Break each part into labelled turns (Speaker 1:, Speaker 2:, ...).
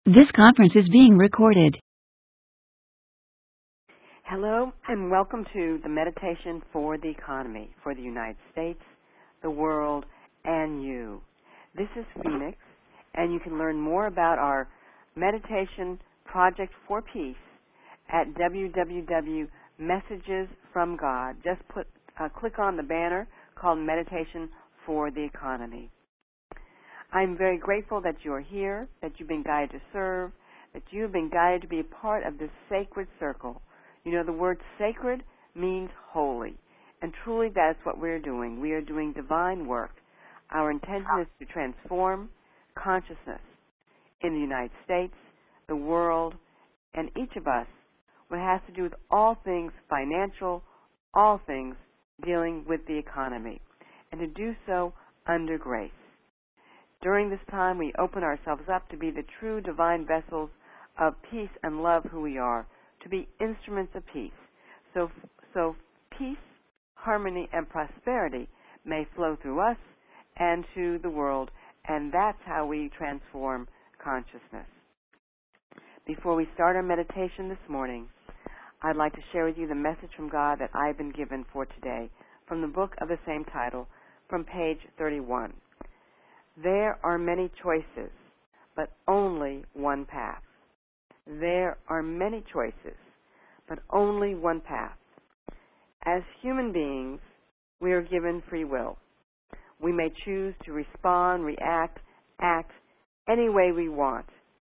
Speaker 1: This conference is being recorded.
Speaker 2: Hello, and welcome to the Meditation for the Economy, for the United States, the world, and you. This is Phoenix, and you can learn more about our Meditation Project for Peace at www.messagesfromgod. Just click on the banner called Meditation for the Economy. I'm very grateful that you are here, that you've been guided to serve, that you have been guided to be a part of this sacred circle. You know, the word sacred means holy, and truly that's what we're doing. We are doing divine work. Our intention is to transform consciousness in the United States, the world, and each of us, what has to do with all things financial, all things dealing with the economy, and to do so under grace. During this time, we open ourselves up to be the true divine vessels of peace and love who we are, to be instruments of peace. So peace, harmony, and prosperity may flow through us and to the world, and that's how we transform consciousness. Before we start our meditation this morning, I'd like to share with you the message from God that I've been given for today from the book of the same title, from page 31. There are many choices, but only one path. There are many choices, but only one path. As human beings, we are given free will. We may choose to respond, react, act any way we want.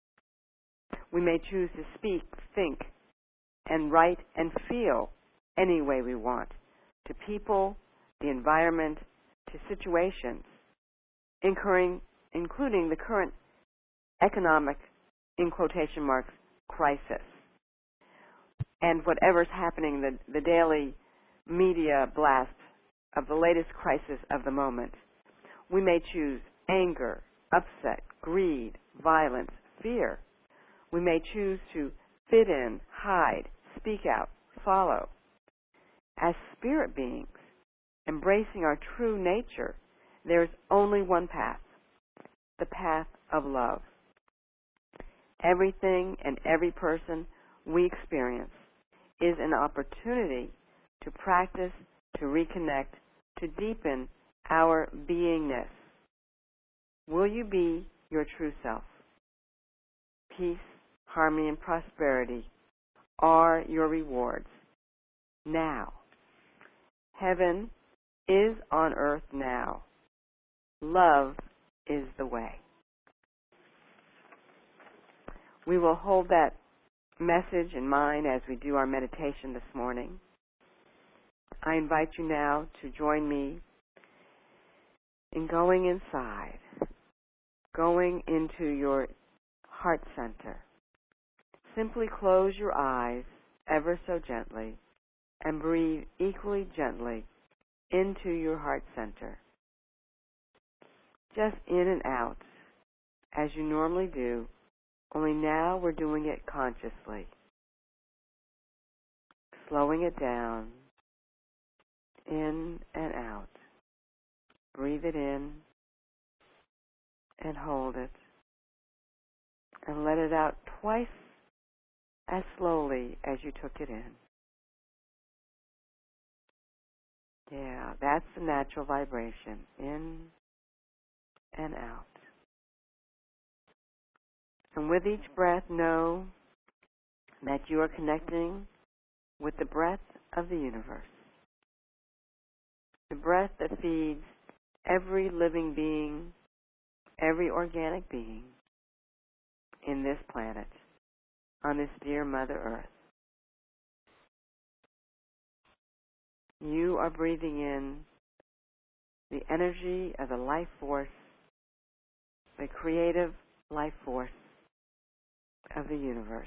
Speaker 2: We may choose to speak, think, and write and feel any way we want, to people, the environment, to situations, including the current economic, in quotation marks, crisis. And whatever's happening, the daily media blast of the latest crisis of the moment. We may choose anger, upset, greed, violence, fear. We may choose to fit in, hide, speak out, follow. As spirit beings, embracing our true nature, there is only one path, the path of love. Everything and every person we experience is an opportunity to practice, to reconnect, to deepen our beingness. Will you be your true self? Peace, harmony, and prosperity are your rewards now. Heaven is on earth now. Love is the way. We will hold that message in mind as we do our meditation this morning. I invite you now to join me in going inside, going into your heart center. Simply close your eyes ever so gently and breathe equally gently into your heart center. Just in and out, as you normally do, only now we're doing it consciously. Slowing it down, in and out. Breathe it in and hold it. And let it out twice as slowly as you took it in. Yeah, that's the natural vibration. In and out. And with each breath, know that you are connecting with the breath of the universe. The breath that feeds every living being, every organic being in this planet, on this dear Mother Earth. You are breathing in the energy of the life force, the creative life force of the universe.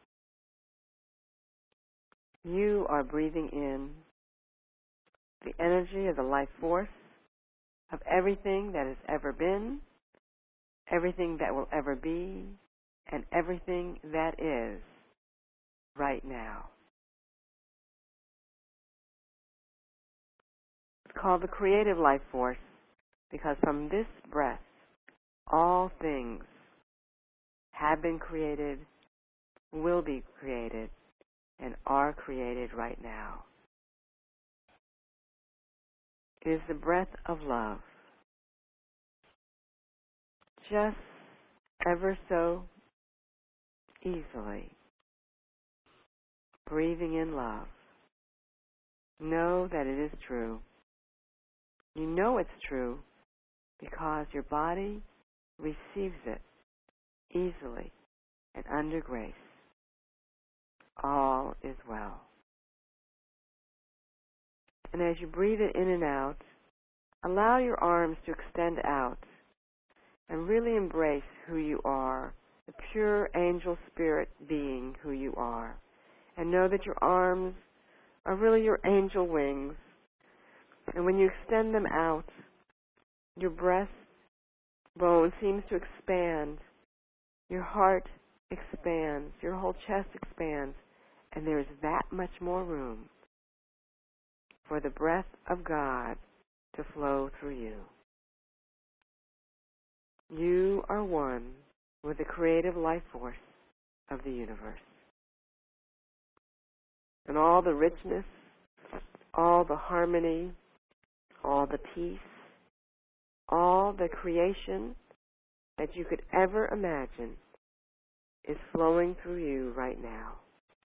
Speaker 2: You are breathing in the energy of the life force of everything that has ever been, everything that will ever be, and everything that is right now. It's called the creative life force because from this breath, all things have been created, will be created, and are created right now. It is the breath of love, just ever so easily, breathing in love. Know that it is true. You know it's true because your body receives it easily and under grace. All is well. And as you breathe it in and out, allow your arms to extend out and really embrace who you are, the pure angel spirit being who you are. And know that your arms are really your angel wings. And when you extend them out, your breastbone seems to expand. Your heart expands. Your whole chest expands. And there is that much more room for the breath of God to flow through you. You are one with the creative life force of the universe. And all the richness, all the harmony, all the peace, all the creation that you could ever imagine is flowing through you right now.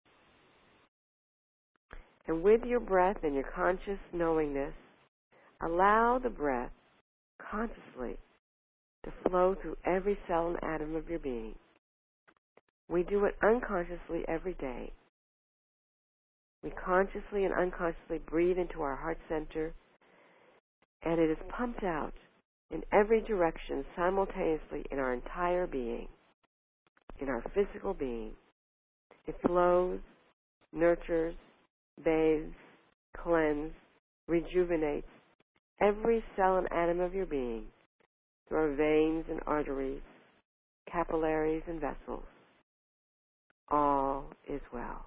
Speaker 2: And with your breath and your conscious knowingness, allow the breath consciously to flow through every cell and atom of your being. We do it unconsciously every day. We consciously and unconsciously breathe into our heart center, and it is pumped out in every direction simultaneously in our entire being, in our physical being. It flows, nurtures, bathes, cleanses, rejuvenates every cell and atom of your being through our veins and arteries, capillaries and vessels. All is well.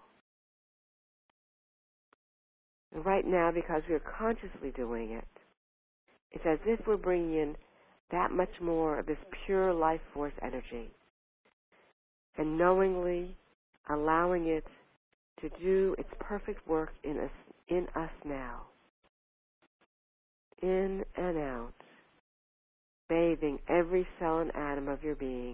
Speaker 2: And right now, because we are consciously doing it, it's as if we're bringing in that much more of this pure life force energy and knowingly allowing it to do its perfect work in us now. In and out, bathing every cell and atom of your being,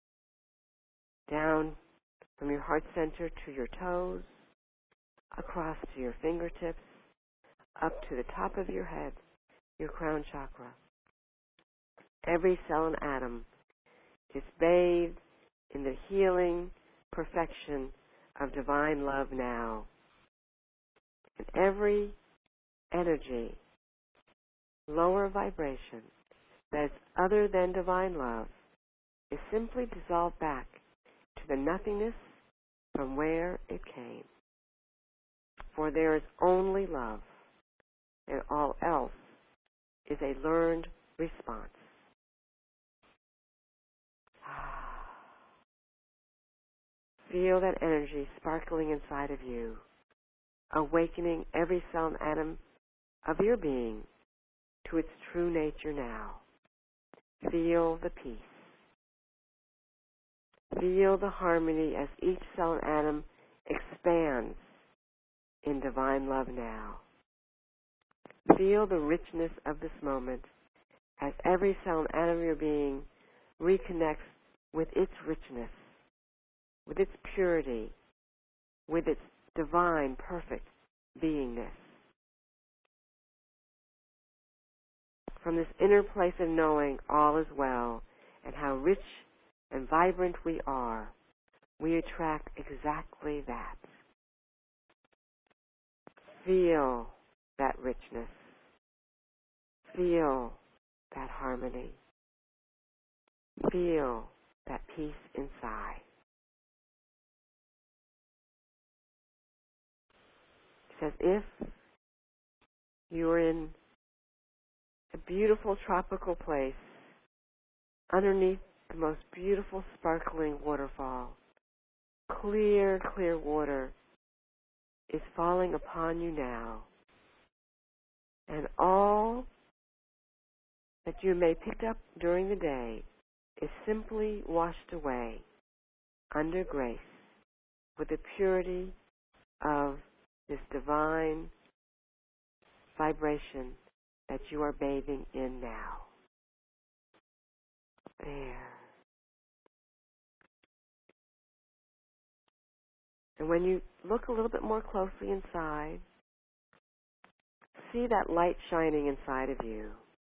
Speaker 2: down from your heart center to your toes, across to your fingertips, up to the top of your head, your crown chakra. Every cell and atom is bathed in the healing perfection of divine love now. And every energy, lower vibration, that is other than divine love, is simply dissolved back to the nothingness from where it came. For there is only love, and all else is a learned response. Feel that energy sparkling inside of you, awakening every cell and atom of your being to its true nature now. Feel the peace. Feel the harmony as each cell and atom expands in divine love now. Feel the richness of this moment as every cell and atom of your being reconnects with its richness, with its purity, with its divine, perfect beingness. From this inner place of knowing all is well and how rich and vibrant we are, we attract exactly that. Feel that richness. Feel that harmony. Feel that peace inside. It's as if you are in a beautiful tropical place underneath the most beautiful sparkling waterfall. Clear, clear water is falling upon you now. And all that you may pick up during the day is simply washed away
Speaker 3: under grace with the purity of this divine vibration that you are bathing in now. There. And when you look a little bit more closely inside, see that light shining inside of you.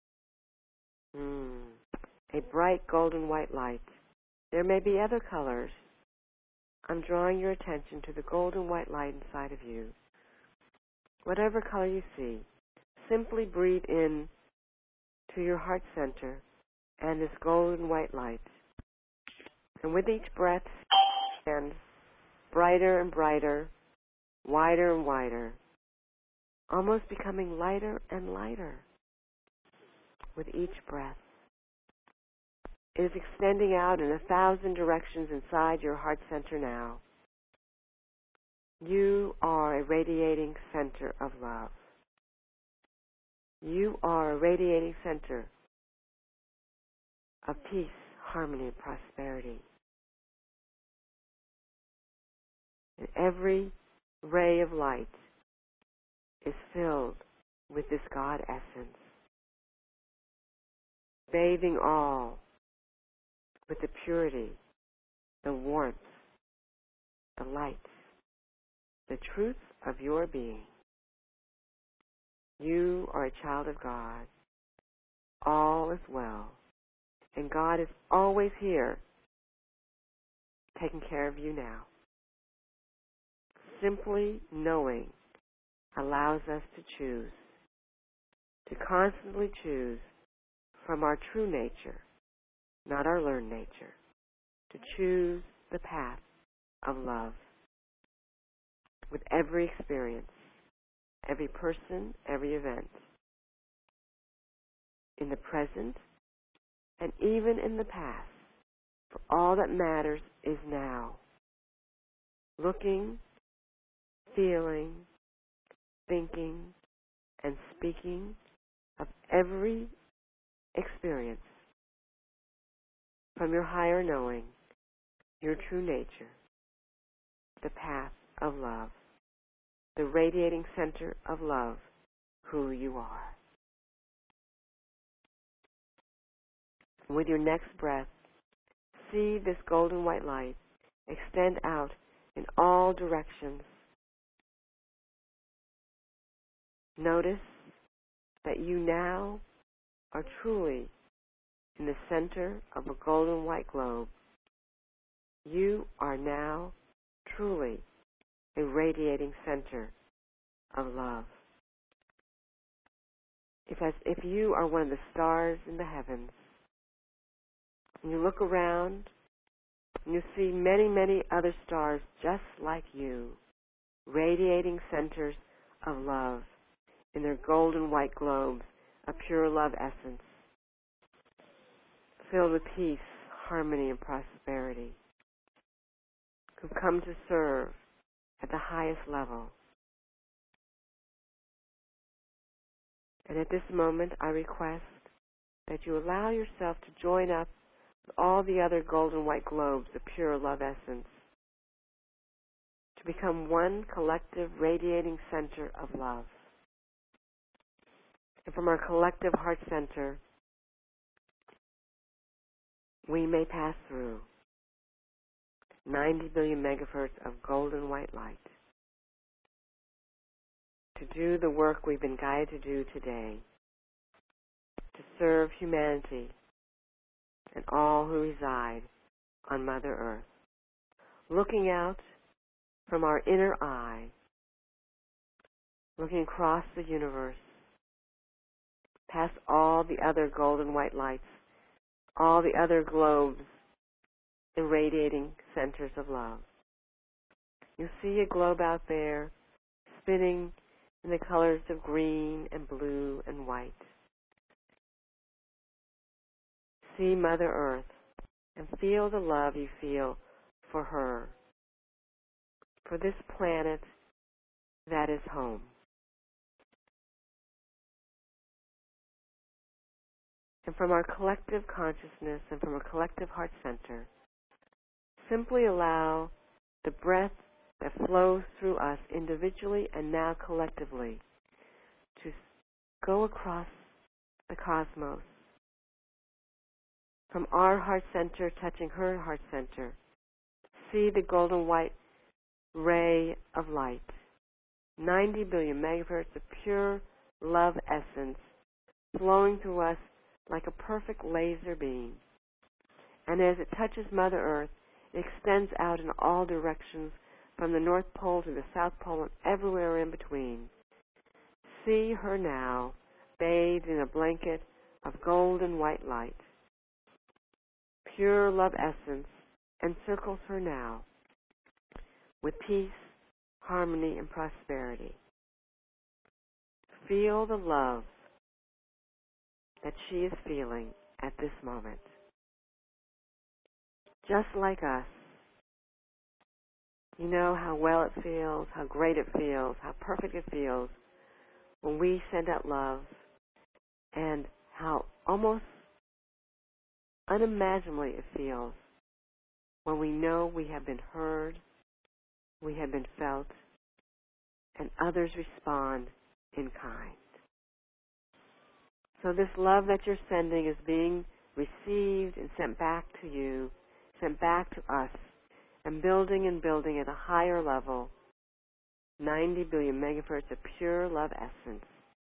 Speaker 3: A bright golden white light. There may be other colors. I'm drawing your attention to the golden white light inside of you. Whatever color you see, simply breathe in to your heart center and this golden white light. And with each breath, and brighter and brighter, wider and wider, almost becoming lighter and lighter with each breath. It is extending out in 1,000 directions inside your heart center now. You are a radiating center of love. You are a radiating center of peace, harmony, and prosperity. And every ray of light is filled with this God essence, bathing all with the purity, the warmth, the light, the truth of your being. You are a child of God. All is well. And God is always here, taking care of you now. Simply knowing allows us to choose, to constantly choose from our true nature, not our learned nature, to choose the path of love with every experience, every person, every event, in the present and even in the past. For all that matters is now. Looking, feeling, thinking, and speaking of every experience from your higher knowing, your true nature, the path of love, the radiating center of love, who you are. With your next breath, see this golden white light extend out in all directions. Notice that you now are truly in the center of a golden white globe. You are now truly a radiating center of love. It's as if you are one of the stars in the heavens. And you look around and you see many, many other stars just like you, radiating centers of love in their golden white globes of pure love essence, filled with peace, harmony, and prosperity, who come to serve at the highest level. And at this moment, I request that you allow yourself to join up with all the other golden white globes of pure love essence, to become one collective radiating center of love. And from our collective heart center, we may pass through 90 billion megahertz of golden white light to do the work we've been guided to do today, to serve humanity and all who reside on Mother Earth, looking out from our inner eye, looking across the universe, past all the other golden white lights, all the other globes irradiating centers of love. You see a globe out there spinning in the colors of green and blue and white. See Mother Earth and feel the love you feel for her, for this planet that is home. And from our collective consciousness and from our collective heart center, simply allow the breath that flows through us individually and now collectively to go across the cosmos, from our heart center touching her heart center. See the golden white ray of light, 90 billion megahertz of pure love essence flowing through us like a perfect laser beam. And as it touches Mother Earth, it extends out in all directions from the North Pole to the South Pole and everywhere in between. See her now, bathed in a blanket of golden white light. Pure love essence encircles her now with peace, harmony, and prosperity. Feel the love that she is feeling at this moment. Just like us, you know how well it feels, how great it feels, how perfect it feels when we send out love, and how almost unimaginably it feels when we know we have been heard, we have been felt, and others respond in kind. So this love that you're sending is being received and sent back to you, sent back to us, and building at a higher level, 90 billion megahertz of pure love essence.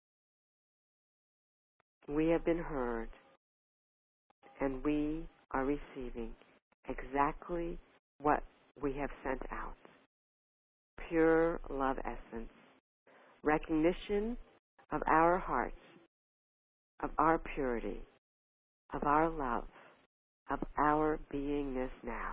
Speaker 3: We have been heard, and we are receiving exactly what we have sent out. Pure love essence. Recognition of our hearts, of our purity, of our love, of our beingness now.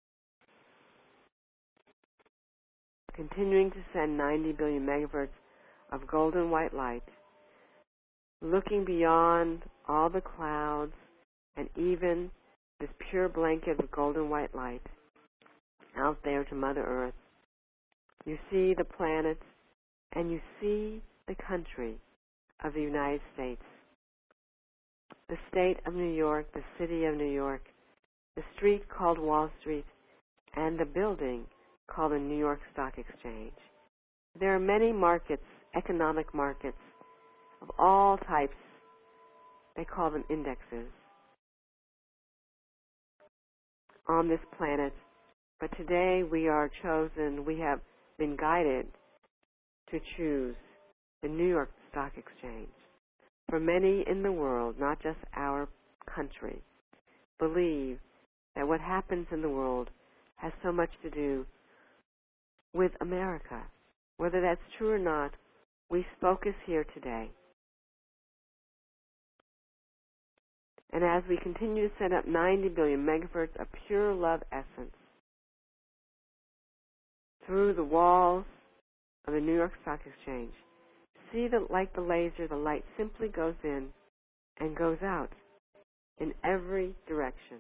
Speaker 3: Continuing to send 90 billion megahertz of golden white light, looking beyond all the clouds and even this pure blanket of golden white light out there to Mother Earth. You see the planets and you see the country of the United States, the state of New York, the city of New York, the street called Wall Street, and the building called the New York Stock Exchange. There are many markets, economic markets, of all types. They call them indexes on this planet. But today we are chosen, we have been guided to choose the New York Stock Exchange. For many in the world, not just our country, believe that what happens in the world has so much to do with America. Whether that's true or not, we focus here today. And as we continue to send up 90 billion megahertz of pure love essence through the walls of the New York Stock Exchange, see that like the laser, the light simply goes in and goes out in every direction.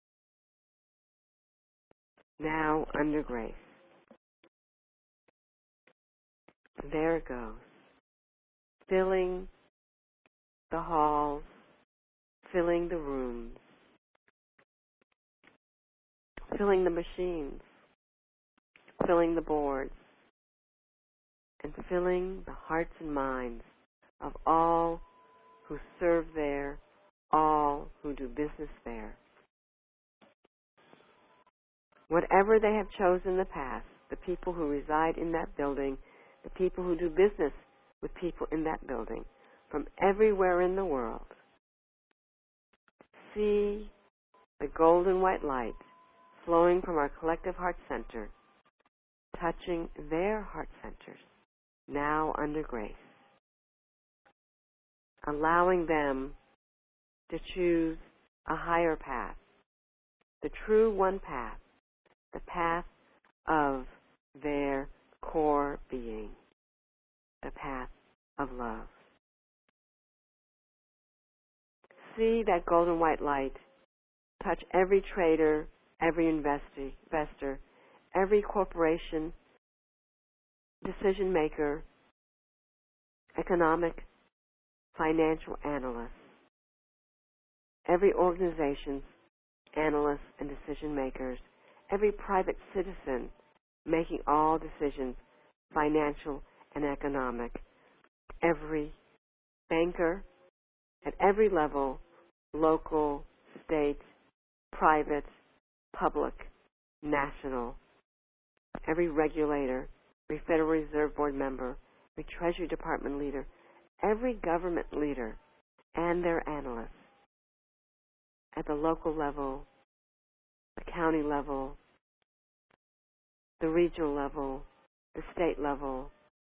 Speaker 3: Now under grace. There it goes, filling the halls, filling the rooms, filling the machines, filling the boards, and filling the hearts and minds of all who serve there, all who do business there. Whatever they have chosen in the past, the people who reside in that building, the people who do business with people in that building, from everywhere in the world, see the golden white light flowing from our collective heart center, touching their heart centers, now under grace, allowing them to choose a higher path, the true one path, the path of their core being, the path of love. See that golden white light touch every trader, every investor, every corporation, decision maker, economic, financial analyst, every organization's analysts and decision makers, every private citizen making all decisions, financial and economic, every banker at every level, local, state, private, public, national, every regulator, every Federal Reserve Board member, every Treasury Department leader, every government leader, and their analysts at the local level, the county level, the regional level, the state level,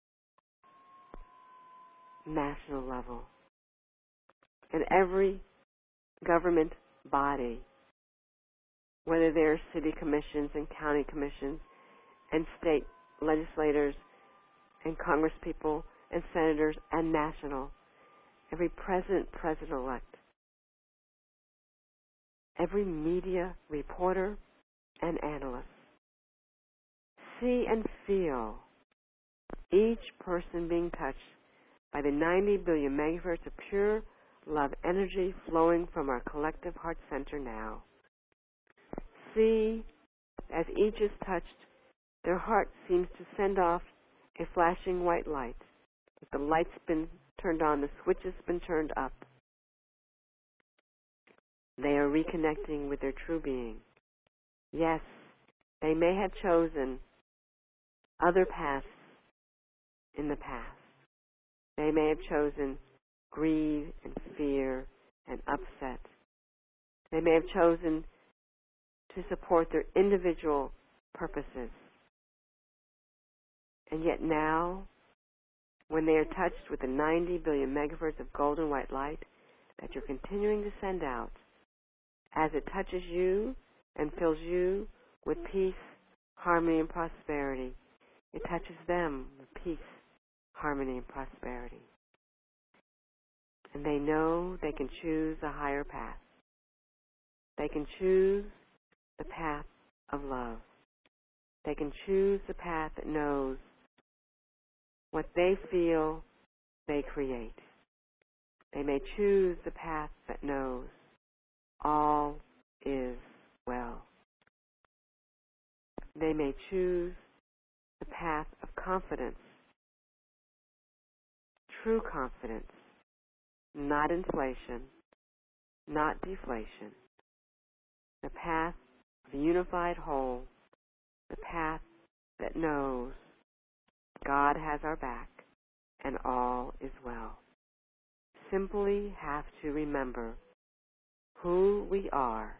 Speaker 3: national level, and every government body, whether they're city commissions and county commissions and state legislators and congresspeople and senators and national, every president, president-elect, every media reporter and analyst. See and feel each person being touched by the 90 billion megahertz of pure love energy flowing from our collective heart center now. See, as each is touched, their heart seems to send off a flashing white light. If the light's been turned on, the switch has been turned up. They are reconnecting with their true being. Yes, they may have chosen other paths in the past. They may have chosen greed and fear and upset. They may have chosen to support their individual purposes. And yet now, when they are touched with the 90 billion megahertz of golden white light that you're continuing to send out, as it touches you and fills you with peace, harmony, and prosperity, it touches them with peace, harmony, and prosperity. And they know they can choose a higher path. They can choose the path of love. They can choose the path that knows what they feel they create. They may choose the path that knows all is well. They may choose the path of confidence, true confidence, not inflation, not deflation, the path of the unified whole, the path that knows God has our back and all is well. Simply have to remember who we are.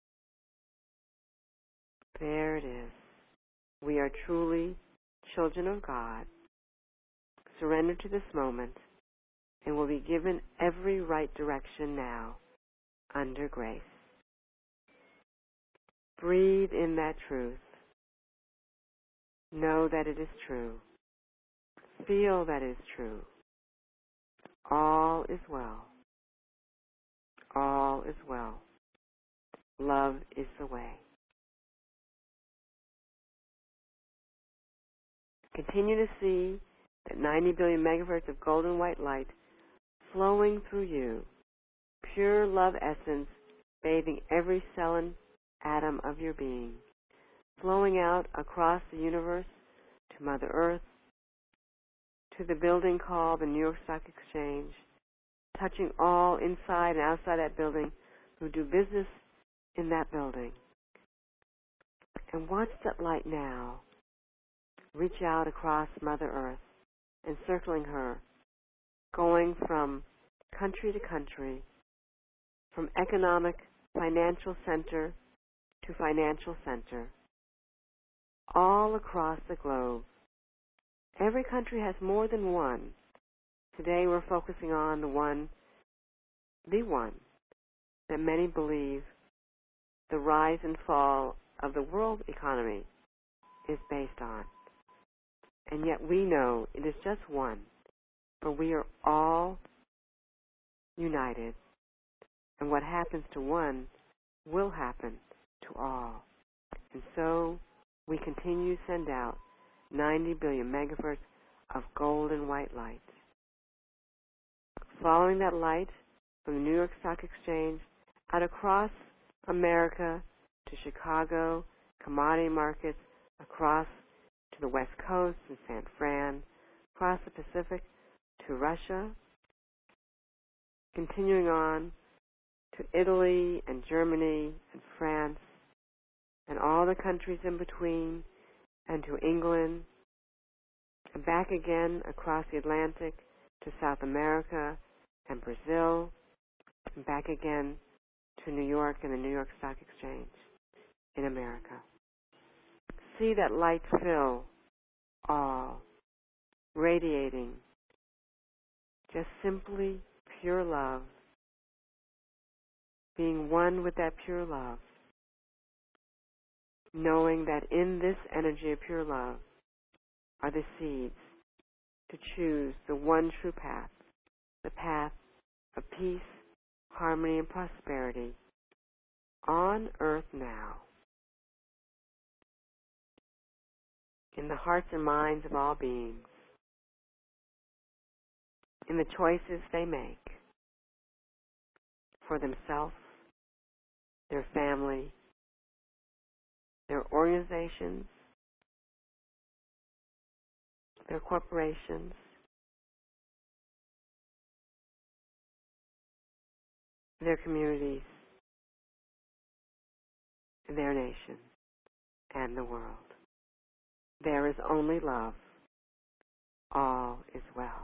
Speaker 3: There it is. We are truly children of God, surrender to this moment, and will be given every right direction now under grace. Breathe in that truth. Know that it is true. Feel that it is true. All is well. All is well. Love is the way. Continue to see that 90 billion megahertz of golden white light flowing through you, pure love essence bathing every cell and atom of your being, flowing out across the universe to Mother Earth, to the building called the New York Stock Exchange, touching all inside and outside that building who do business in that building. And watch that light now reach out across Mother Earth, encircling her, going from country to country, from economic, financial center to financial center, all across the globe. Every country has more than one. Today we're focusing on the one that many believe the rise and fall of the world economy is based on. And yet we know it is just one, for we are all united, and what happens to one will happen to all. And so we continue to send out 90 billion megahertz of golden white light. Following that light from the New York Stock Exchange out across America to Chicago commodity markets, across to the West Coast and San Fran, across the Pacific to Russia, continuing on to Italy and Germany and France and all the countries in between, and to England, and back again across the Atlantic to South America and Brazil, and back again to New York and the New York Stock Exchange in America. See that light fill all, radiating just simply pure love, being one with that pure love, knowing that in this energy of pure love are the seeds to choose the one true path, the path of peace, harmony, and prosperity on earth now, in the hearts and minds of all beings, in the choices they make for themselves, their family, their organizations, their corporations, their communities, their nation, and the world. There is only love. All is well.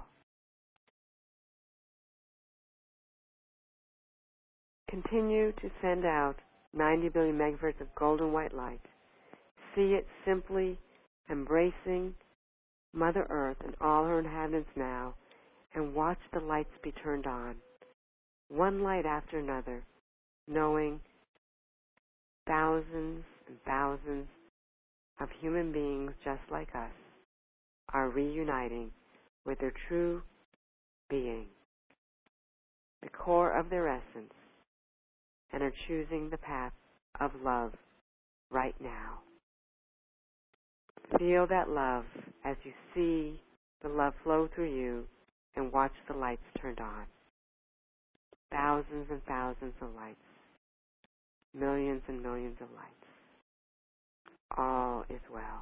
Speaker 3: Continue to send out 90 billion megahertz of golden white light. See it simply embracing Mother Earth and all her inhabitants now, and watch the lights be turned on, one light after another, knowing thousands and thousands of human beings just like us are reuniting with their true being, the core of their essence, and are choosing the path of love right now. Feel that love as you see the love flow through you and watch the lights turned on. Thousands and thousands of lights. Millions and millions of lights. All is well.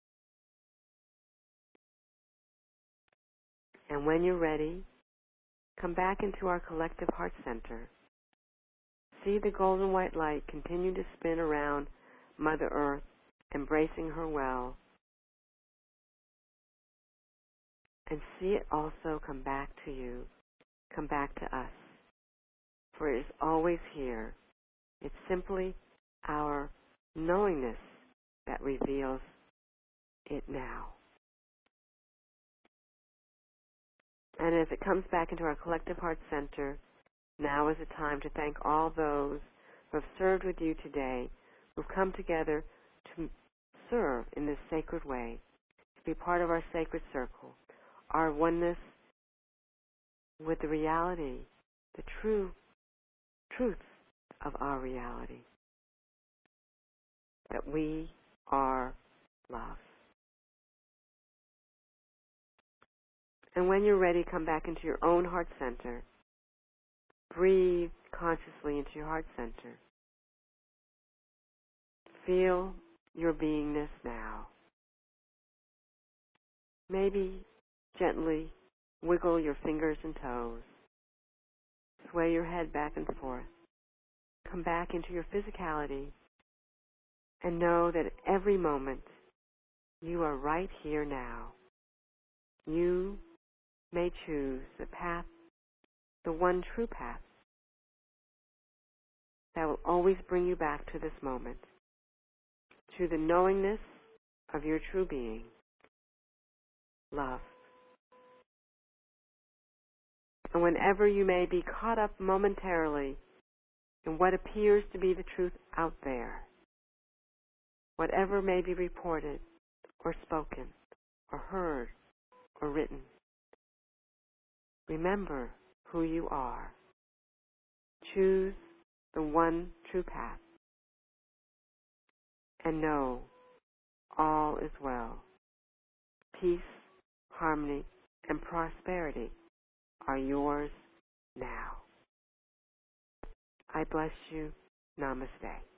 Speaker 3: And when you're ready, come back into our collective heart center. See the golden white light continue to spin around Mother Earth, embracing her well. And see it also come back to you, come back to us. For it is always here. It's simply our knowingness that reveals it now. And as it comes back into our collective heart center, now is the time to thank all those who have served with you today, who've come together to serve in this sacred way, to be part of our sacred circle, our oneness with the reality, the truth of our reality, that we are love. And when you're ready, come back into your own heart center. Breathe consciously into your heart center. Feel your beingness now. Maybe gently wiggle your fingers and toes. Sway your head back and forth. Come back into your physicality and know that at every moment you are right here now. You may choose the path, the one true path, that will always bring you back to this moment, to the knowingness of your true being, love. And whenever you may be caught up momentarily in what appears to be the truth out there, whatever may be reported or spoken or heard or written, remember who you are. Choose the one true path and know all is well. Peace, harmony, and prosperity are yours now. I bless you. Namaste.